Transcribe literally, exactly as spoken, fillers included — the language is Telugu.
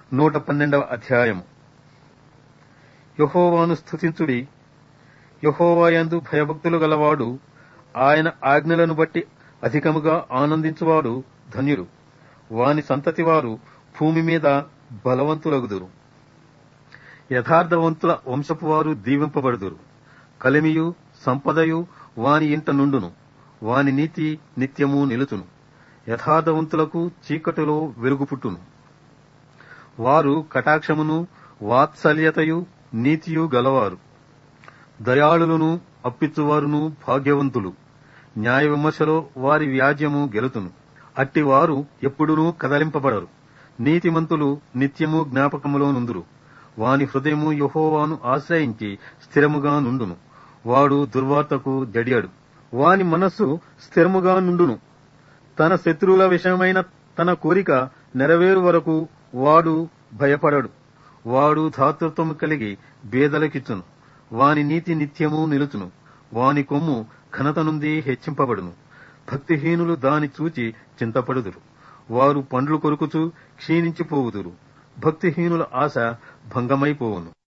నూట పన్నెండవ అధ్యాయము. యెహోవాను స్తుతించుడి. యెహోవాయందు భయభక్తులు గలవాడు, ఆయన ఆజ్ఞలను బట్టి అధికముగా ఆనందించువాడు ధన్యుడు. వాని సంతతి వారు భూమి మీద బలవంతులగుదురు. యథార్థవంతుల వంశపు వారు దీవింపబడుదురు. కలిమియు సంపదయు వాని ఇంట నుండును. వాని నీతి నిత్యము నిలుచును. యథార్థవంతులకు చీకటిలో వెలుగు పుట్టును. వారు కటాక్షమును వాత్సల్యతయు నీతియు గలవారు. దయాళులను అప్పిచ్చువారును భాగ్యవంతులు. న్యాయ విమర్శలో వారి వ్యాజ్యము గెలుతును. అట్టివారు ఎప్పుడునూ కదలింపబడరు. నీతిమంతులు నిత్యము జ్ఞాపకములో నుందురు. వాని హృదయము యెహోవాను ఆశ్రయించి స్థిరముగా నుండును. వాడు దుర్వార్తకు జడియడు. వాని మనస్సు స్థిరముగా నుండును. తన శత్రువుల విషయమైన తన కోరిక నెరవేరు వరకు వాడు భయపడడు. వాడు ధాతృత్వము కలిగి బేదలకిచ్చును. వాని నీతి నిత్యము నిలుచును. వాని కొమ్ము ఘనత నుండి హెచ్చింపబడును. భక్తిహీనులు దాని చూచి చింతపడుదురు. వారు పండ్లు కొరుకుచూ క్షీణించిపోవుదురు. భక్తిహీనుల ఆశ భంగమైపోవును.